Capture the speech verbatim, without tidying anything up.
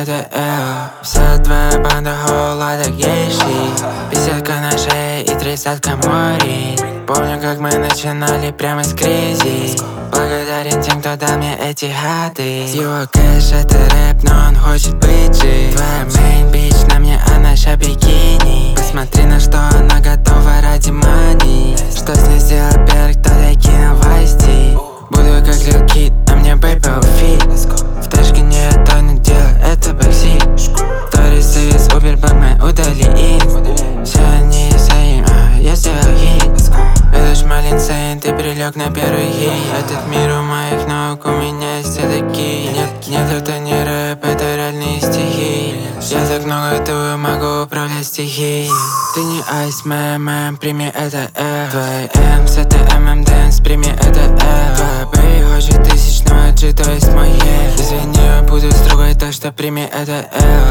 это L. Вся твоя банда хола так гейши. Беседка на шее и тридцатка мори. Помню, как мы начинали прямо с кризи. Благодарен тем, кто дал мне эти хаты. Его кэш это рэп, но он хочет быть жив. Твоя мейн бич на мне, а наша бикини. Посмотри, на что она готова ради мани. Что с ней сделал Берг, кто такие новости. Буду как Lil Kid, а мне Paper Fit. В тачке не то не дело, это бэксит. Сторисы из Uber, Black Man, удали инст. Все они своим, а я сделал хит. Это ж Малин Сейн, ты прилег на первый хит. Этот мир у моих ног, у меня есть все такие. Нет, нет, это не рэп, это реальные стихи. Я так много тую, могу управлять стихией. Ты не Iceman, man, прими это L. Твой M's это эм эм Dance, прими это L. Твоя бэй хочет тысячного G, то есть мой е. Извини, я буду с другой, так что прими это L.